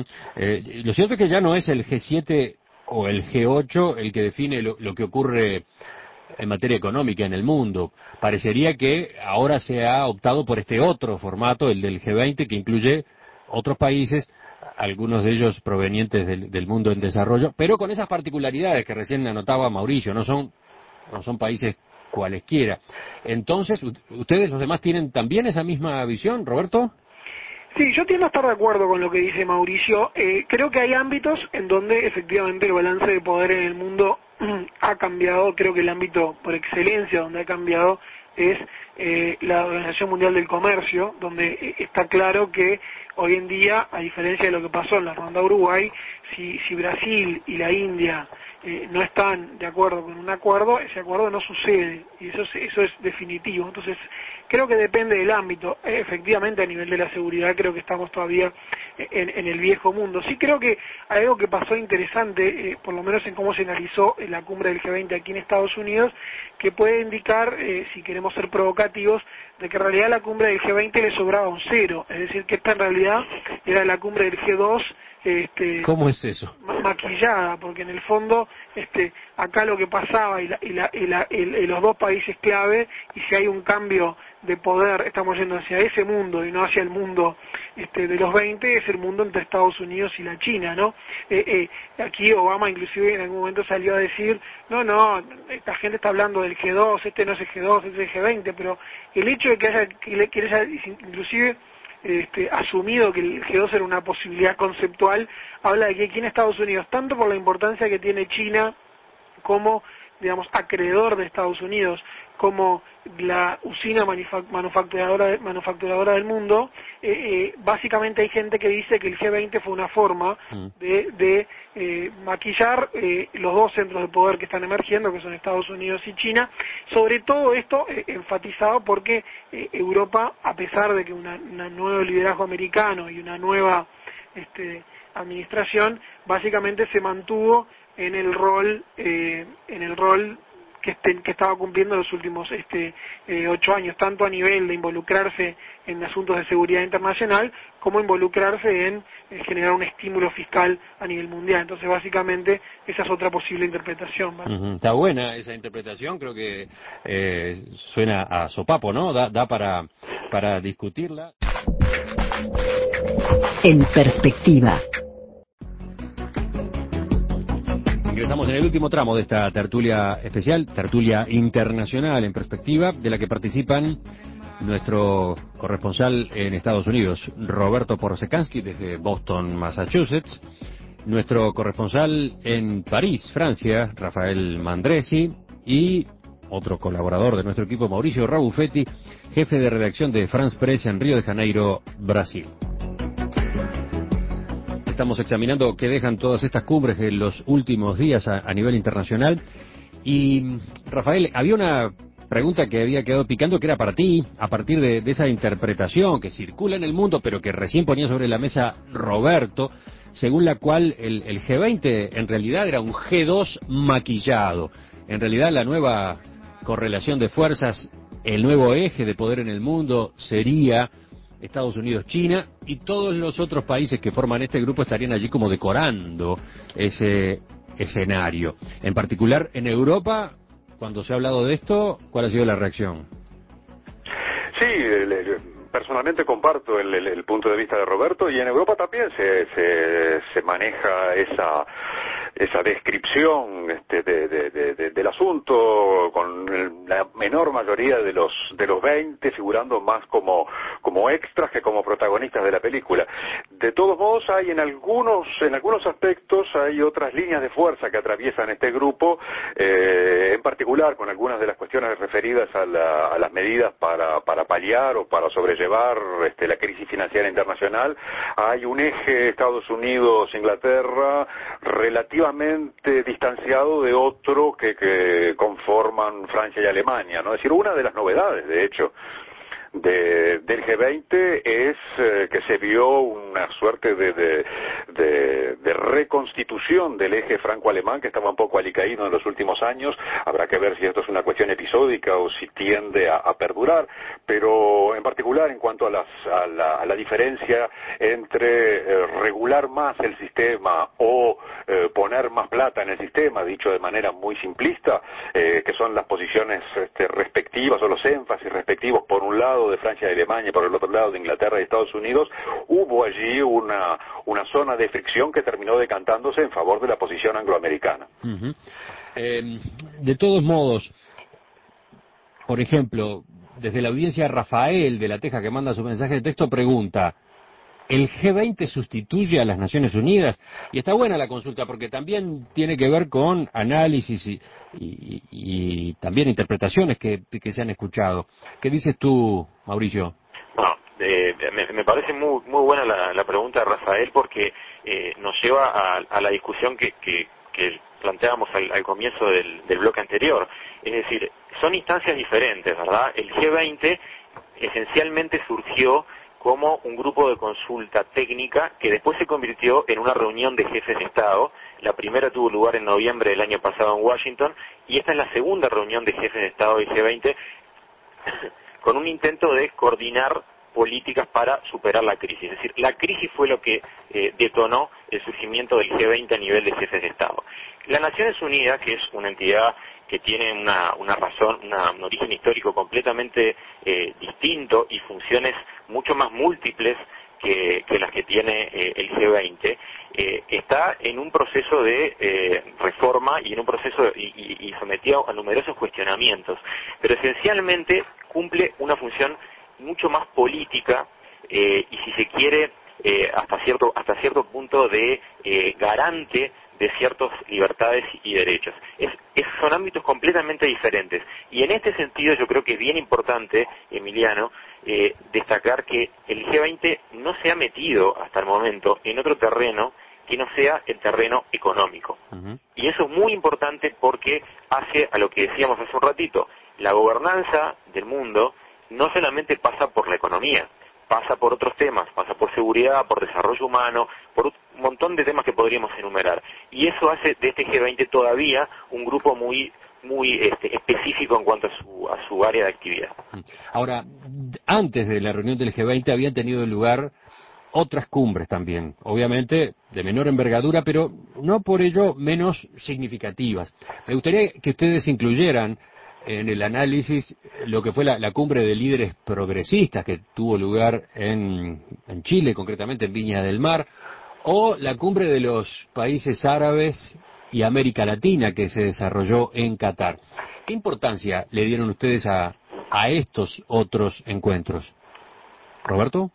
Lo cierto es que ya no es el G7 o el G8 el que define lo que ocurre en materia económica en el mundo. Parecería que ahora se ha optado por este otro formato, el del G20, que incluye otros países, algunos de ellos provenientes del mundo en desarrollo, pero con esas particularidades que recién anotaba Mauricio, no son países cualesquiera. Entonces, ¿ustedes los demás tienen también esa misma visión, Roberto? Sí, yo tiendo a estar de acuerdo con lo que dice Mauricio. Creo que hay ámbitos en donde efectivamente el balance de poder en el mundo ha cambiado. Creo que el ámbito por excelencia donde ha cambiado es la Organización Mundial del Comercio, donde está claro que hoy en día, a diferencia de lo que pasó en la ronda Uruguay, si Brasil y la India no están de acuerdo con un acuerdo, ese acuerdo no sucede, y eso es definitivo. Entonces, creo que depende del ámbito. Efectivamente, a nivel de la seguridad, creo que estamos todavía en el viejo mundo. Sí creo que hay algo que pasó interesante, por lo menos en cómo se analizó la cumbre del G20 aquí en Estados Unidos, que puede indicar, si queremos ser provocativos, de que en realidad la cumbre del G20 le sobraba un 0, es decir, que esta en realidad era la cumbre del G2, ¿cómo es eso? Maquillada, porque en el fondo acá lo que pasaba y los dos países clave, y si hay un cambio de poder, estamos yendo hacia ese mundo y no hacia el mundo de los 20, es el mundo entre Estados Unidos y la China, ¿no? Aquí Obama inclusive en algún momento salió a decir, no, esta gente está hablando del G2, no es el G2, es el G20, pero el hecho de que haya inclusive asumido que el G2 era una posibilidad conceptual, habla de que aquí en Estados Unidos, tanto por la importancia que tiene China como, digamos, acreedor de Estados Unidos, como la usina manufacturadora del mundo, básicamente hay gente que dice que el G20 fue una forma de maquillar los dos centros de poder que están emergiendo, que son Estados Unidos y China. Sobre todo esto enfatizado porque Europa, a pesar de que un nuevo liderazgo americano y una nueva administración, básicamente se mantuvo en el rol que estaba cumpliendo los últimos 8 años, tanto a nivel de involucrarse en asuntos de seguridad internacional, como involucrarse en generar un estímulo fiscal a nivel mundial. Entonces, básicamente, esa es otra posible interpretación, ¿vale? Está buena esa interpretación, creo que suena a sopapo, ¿no? Da para discutirla. En perspectiva. Ingresamos en el último tramo de esta tertulia especial, tertulia internacional en perspectiva, de la que participan nuestro corresponsal en Estados Unidos, Roberto Porosekansky, desde Boston, Massachusetts, nuestro corresponsal en París, Francia, Rafael Mandresi, y otro colaborador de nuestro equipo, Mauricio Rabuffetti, jefe de redacción de France Press en Río de Janeiro, Brasil. Estamos examinando qué dejan todas estas cumbres en los últimos días a nivel internacional. Y, Rafael, había una pregunta que había quedado picando, que era para ti, a partir de esa interpretación que circula en el mundo, pero que recién ponía sobre la mesa Roberto, según la cual el G20 en realidad era un G2 maquillado. En realidad la nueva correlación de fuerzas, el nuevo eje de poder en el mundo sería Estados Unidos-China, y todos los otros países que forman este grupo estarían allí como decorando ese escenario. En particular, en Europa, cuando se ha hablado de esto, ¿cuál ha sido la reacción? Sí, personalmente comparto el punto de vista de Roberto, y en Europa también se maneja esa descripción del asunto, con la menor mayoría de los 20 figurando más como extras que como protagonistas de la película. De todos modos, hay en algunos aspectos hay otras líneas de fuerza que atraviesan este grupo, en particular con algunas de las cuestiones referidas a las medidas para paliar o para sobrellevar la crisis financiera internacional. Hay un eje Estados Unidos-Inglaterra relativamente distanciado de otro que conforman Francia y Alemania, ¿no? Es decir, una de las novedades, de hecho, del G20 es que se vio una suerte de reconstitución del eje franco-alemán, que estaba un poco alicaído en los últimos años. Habrá que ver si esto es una cuestión episódica o si tiende a perdurar, pero en particular en cuanto a la diferencia entre regular más el sistema o poner más plata en el sistema, dicho de manera muy simplista, que son las posiciones respectivas o los énfasis respectivos, por un lado de Francia y Alemania y por el otro lado de Inglaterra y Estados Unidos. Hubo allí una zona de fricción que terminó decantándose en favor de la posición angloamericana. Uh-huh. De todos modos, por ejemplo, desde la audiencia, Rafael de La Teja, que manda su mensaje de texto, pregunta: ¿el G20 sustituye a las Naciones Unidas? Y está buena la consulta, porque también tiene que ver con análisis y también interpretaciones que se han escuchado. ¿Qué dices tú, Mauricio? Bueno, me parece muy buena la pregunta de Rafael, porque nos lleva a la discusión que planteábamos al comienzo del bloque anterior. Es decir, son instancias diferentes, ¿verdad? El G20 esencialmente surgió como un grupo de consulta técnica que después se convirtió en una reunión de jefes de Estado. La primera tuvo lugar en noviembre del año pasado en Washington, y esta es la segunda reunión de jefes de Estado del G20, con un intento de coordinar políticas para superar la crisis. Es decir, la crisis fue lo que detonó el surgimiento del G20 a nivel de jefes de Estado. Las Naciones Unidas, que es una entidad que tiene una razón, un origen histórico completamente distinto y funciones mucho más múltiples que las que tiene el G20, está en un proceso de reforma y en un proceso y sometido a numerosos cuestionamientos, pero esencialmente cumple una función mucho más política y, si se quiere, hasta cierto punto de garante de ciertas libertades y derechos. Son ámbitos completamente diferentes, y en este sentido yo creo que es bien importante, Emiliano, destacar que el G20 no se ha metido hasta el momento en otro terreno que no sea el terreno económico. Uh-huh. Y eso es muy importante, porque hace a lo que decíamos hace un ratito: la gobernanza del mundo no solamente pasa por la economía, pasa por otros temas, pasa por seguridad, por desarrollo humano, por un montón de temas que podríamos enumerar. Y eso hace de este G20 todavía un grupo muy específico en cuanto a su área de actividad. Ahora, antes de la reunión del G20 habían tenido lugar otras cumbres también, obviamente de menor envergadura, pero no por ello menos significativas. Me gustaría que ustedes incluyeran en el análisis lo que fue la cumbre de líderes progresistas que tuvo lugar en Chile, concretamente en Viña del Mar, o la cumbre de los países árabes y América Latina que se desarrolló en Qatar. ¿Qué importancia le dieron ustedes a estos otros encuentros? ¿Roberto?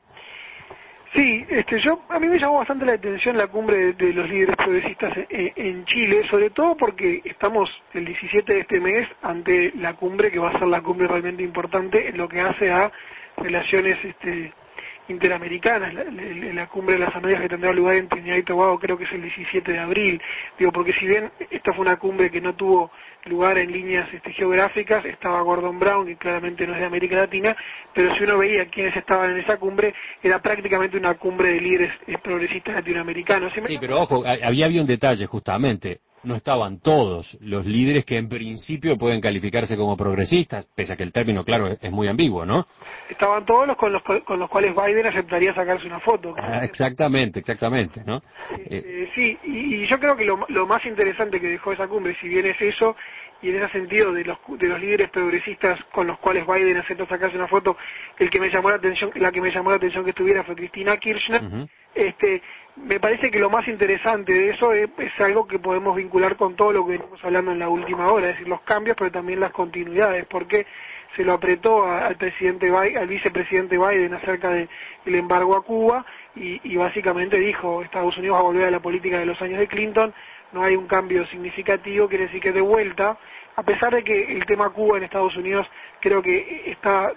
Sí, a mí me llamó bastante la atención la cumbre de los líderes progresistas en Chile, sobre todo porque estamos el 17 de este mes ante la cumbre que va a ser la cumbre realmente importante en lo que hace a relaciones interamericanas, la cumbre de las Américas, que tendrá lugar en Trinidad y Tobago, creo que es el 17 de abril. Digo, porque si bien esta fue una cumbre que no tuvo lugar en líneas geográficas, estaba Gordon Brown, que claramente no es de América Latina, pero si uno veía quiénes estaban en esa cumbre, era prácticamente una cumbre de líderes progresistas latinoamericanos. Sí, pero ojo, había un detalle justamente. no estaban todos los líderes que en principio pueden calificarse como progresistas, pese a que el término, claro, es muy ambiguo, ¿no? Estaban todos los con los cuales Biden aceptaría sacarse una foto. Exactamente, ¿no? Sí, y yo creo que lo más interesante que dejó esa cumbre, si bien es eso, y en ese sentido de los líderes progresistas con los cuales Biden acepta sacarse una foto, la que me llamó la atención que estuviera fue Cristina Kirchner. Uh-huh. Me parece que lo más interesante de eso es algo que podemos vincular con todo lo que venimos hablando en la última hora, es decir, los cambios, pero también las continuidades, porque se lo apretó al vicepresidente Biden acerca del embargo a Cuba y básicamente dijo, Estados Unidos va a volver a la política de los años de Clinton, no hay un cambio significativo, quiere decir que de vuelta, a pesar de que el tema Cuba en Estados Unidos creo que está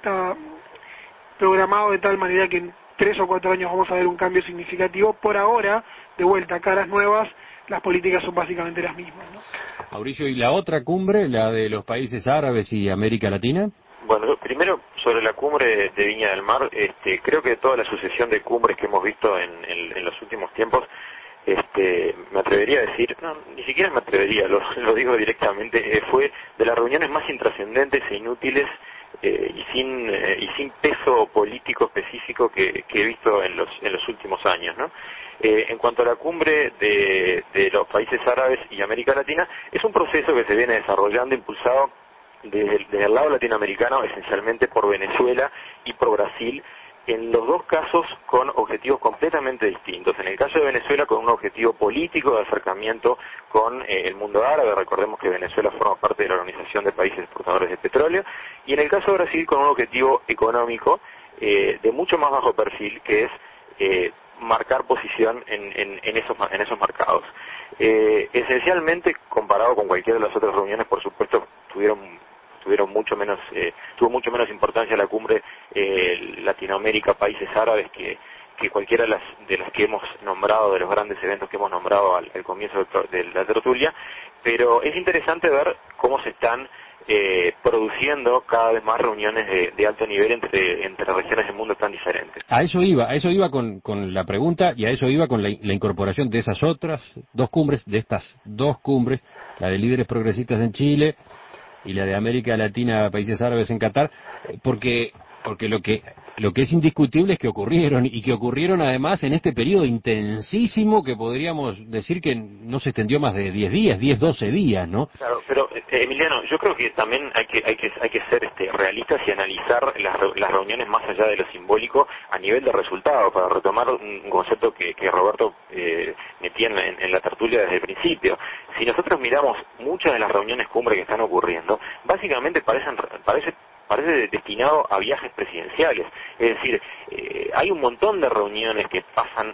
programado de tal manera que en 3 o 4 años vamos a ver un cambio significativo. Por ahora, de vuelta, caras nuevas, las políticas son básicamente las mismas, ¿no? Mauricio, ¿y la otra cumbre, la de los países árabes y América Latina? Bueno, primero sobre la cumbre de Viña del Mar, creo que toda la sucesión de cumbres que hemos visto en los últimos tiempos, me atrevería a decir, no, ni siquiera me atrevería, lo digo directamente, fue de las reuniones más intrascendentes e inútiles y sin peso político específico que he visto en los últimos años, ¿no? En cuanto a la cumbre de los países árabes y América Latina, es un proceso que se viene desarrollando, impulsado desde el lado latinoamericano, esencialmente por Venezuela y por Brasil, en los dos casos con objetivos completamente distintos. En el caso de Venezuela con un objetivo político de acercamiento con el mundo árabe, recordemos que Venezuela forma parte de la Organización de Países Exportadores de Petróleo, y en el caso de Brasil con un objetivo económico de mucho más bajo perfil, que es marcar posición en esos mercados. Esencialmente, comparado con cualquiera de las otras reuniones, por supuesto, tuvo mucho menos importancia la cumbre Latinoamérica, países árabes, que cualquiera de las que hemos nombrado, de los grandes eventos que hemos nombrado al comienzo de la tertulia, pero es interesante ver cómo se están produciendo cada vez más reuniones de alto nivel entre regiones del mundo tan diferentes. A eso iba con la pregunta, y a eso iba con la incorporación de esas otras dos cumbres, de estas dos cumbres, la de líderes progresistas en Chile y la de América Latina, países árabes en Qatar, porque lo que es indiscutible es que ocurrieron además en este periodo intensísimo que podríamos decir que no se extendió más de 12 días, ¿no? Claro, pero Emiliano, yo creo que también hay que ser realistas y analizar las reuniones más allá de lo simbólico a nivel de resultados, para retomar un concepto que Roberto metía en la tertulia desde el principio. Si nosotros miramos muchas de las reuniones cumbre que están ocurriendo, básicamente parece destinado a viajes presidenciales. Es decir, hay un montón de reuniones que pasan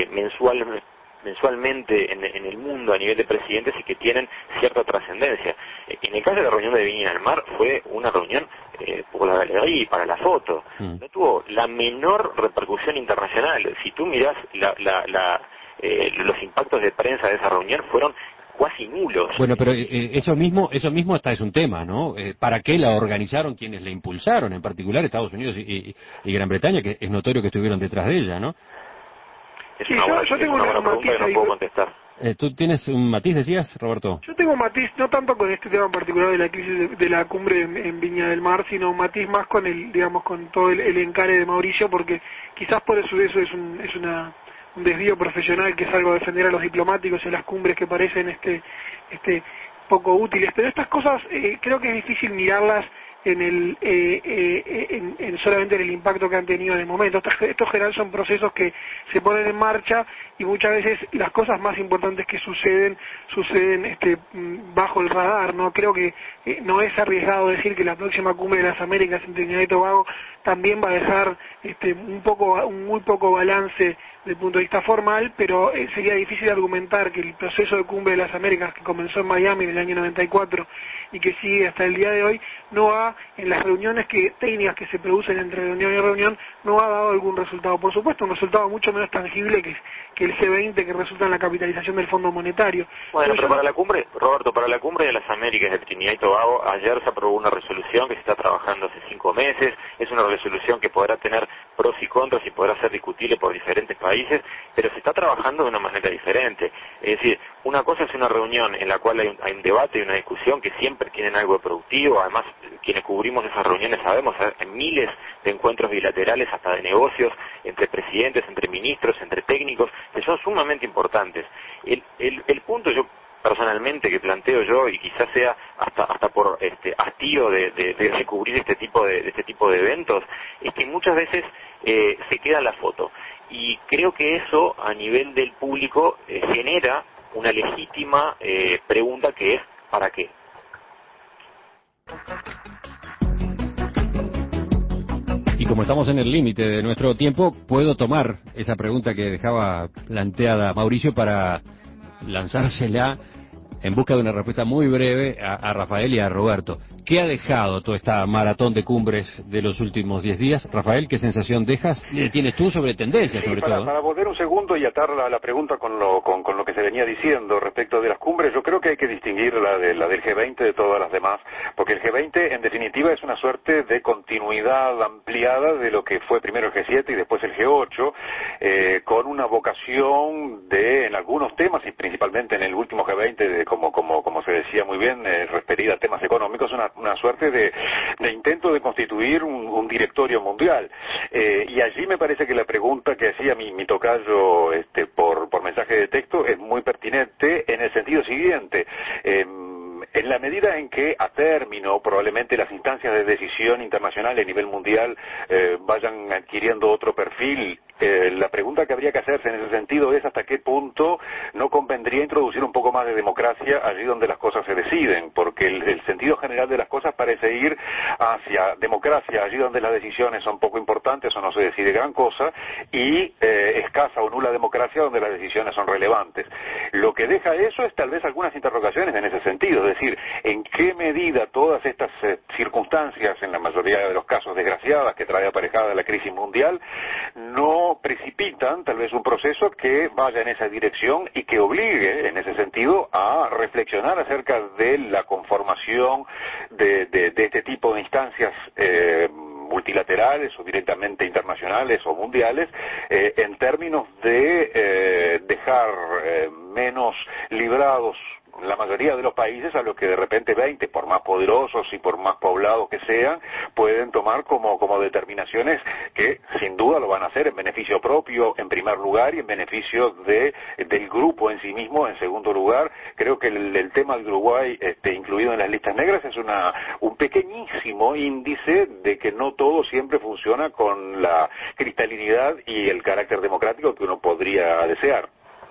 mensualmente en el mundo a nivel de presidentes y que tienen cierta trascendencia. En el caso de la reunión de Viña del Mar fue una reunión por la galería y para la foto. No tuvo la menor repercusión internacional. Si tú mirás los impactos de prensa de esa reunión, fueron cuasi nulos. Bueno, pero eso mismo hasta es un tema, ¿no? ¿Para qué la organizaron quienes la impulsaron? En particular Estados Unidos y Gran Bretaña, que es notorio que estuvieron detrás de ella, ¿no? Es una buena pregunta que no puedo contestar. ¿Tú tienes un matiz, decías, Roberto? Yo tengo un matiz, no tanto con este tema en particular de la crisis de la cumbre en Viña del Mar, sino un matiz más con con todo el encare de Mauricio, porque quizás por eso es un desvío profesional, que es algo de defender a los diplomáticos en las cumbres que parecen poco útiles, pero estas cosas creo que es difícil mirarlas en solamente en el impacto que han tenido en el momento. Estos general son procesos que se ponen en marcha y muchas veces las cosas más importantes que suceden bajo el radar, ¿no? Creo que no es arriesgado decir que la próxima cumbre de las Américas en Trinidad y Tobago también va a dejar un muy poco balance desde el punto de vista formal, pero sería difícil argumentar que el proceso de cumbre de las Américas, que comenzó en Miami en el año 94 y que sigue hasta el día de hoy, en las reuniones técnicas que se producen entre reunión y reunión, no ha dado algún resultado. Por supuesto, un resultado mucho menos tangible que el G20, que resulta en la capitalización del Fondo Monetario. Bueno, pero para la cumbre, Roberto, para la cumbre de las Américas de Trinidad y Tobago, ayer se aprobó una resolución que se está trabajando hace 5 meses, es una resolución que podrá tener pros y contras y podrá ser discutible por diferentes países, pero se está trabajando de una manera diferente. Es decir, una cosa es una reunión en la cual hay un debate y una discusión que siempre tienen algo de productivo. Además, quienes cubrimos esas reuniones sabemos, hay miles de encuentros bilaterales, hasta de negocios, entre presidentes, entre ministros, entre técnicos, que son sumamente importantes. El punto, yo personalmente que planteo yo, y quizás sea hasta por hastío de cubrir este tipo de eventos, es que muchas veces se queda la foto, y creo que eso a nivel del público genera una legítima pregunta, que es ¿para qué? Y como estamos en el límite de nuestro tiempo, puedo tomar esa pregunta que dejaba planteada Mauricio para lanzársela en busca de una respuesta muy breve a Rafael y a Roberto. ¿Qué ha dejado toda esta maratón de cumbres de los últimos 10 días? Rafael, ¿qué sensación tienes tú sobre tendencias, sobre todo? Para volver un segundo y atar la pregunta con lo que se venía diciendo respecto de las cumbres, yo creo que hay que distinguir la del G20 de todas las demás, porque el G20 en definitiva es una suerte de continuidad ampliada de lo que fue primero el G7 y después el G8, con una vocación en algunos temas, y principalmente en el último G20, como se decía muy bien, referida a temas económicos, una suerte de intento de constituir un directorio mundial. Y allí me parece que la pregunta que hacía mi tocayo por mensaje de texto es muy pertinente en el sentido siguiente. En la medida en que a término probablemente las instancias de decisión internacional a nivel mundial vayan adquiriendo otro perfil, la pregunta que habría que hacerse en ese sentido es hasta qué punto no convendría introducir un poco más de democracia allí donde las cosas se deciden, porque el sentido general de las cosas parece ir hacia democracia allí donde las decisiones son poco importantes o no se decide gran cosa, y escasa o nula democracia donde las decisiones son relevantes. Lo que deja eso es tal vez algunas interrogaciones en ese sentido, es decir, en qué medida todas estas circunstancias, en la mayoría de los casos desgraciadas que trae aparejada la crisis mundial, no precipitan tal vez un proceso que vaya en esa dirección y que obligue en ese sentido a reflexionar acerca de la conformación de este tipo de instancias multilaterales o directamente internacionales o mundiales, en términos de dejar menos librados la mayoría de los países a los que de repente 20, por más poderosos y por más poblados que sean, pueden tomar como determinaciones que sin duda lo van a hacer en beneficio propio en primer lugar y en beneficio del grupo en sí mismo en segundo lugar. Creo que el tema del Uruguay incluido en las listas negras es un pequeñísimo índice de que no todo siempre funciona con la cristalinidad y el carácter democrático que uno podría desear.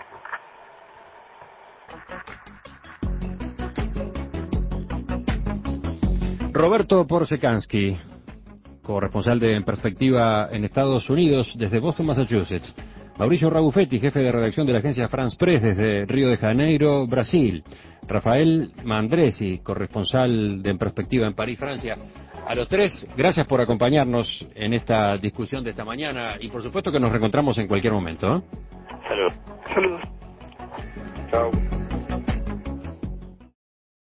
Roberto Porsekansky, corresponsal de En Perspectiva en Estados Unidos, desde Boston, Massachusetts. Mauricio Rabuffetti, jefe de redacción de la agencia France Press, desde Río de Janeiro, Brasil. Rafael Mandresi, corresponsal de En Perspectiva en París, Francia. A los tres, gracias por acompañarnos en esta discusión de esta mañana, y por supuesto que nos reencontramos en cualquier momento, ¿eh? Saludos. Saludos. Chao.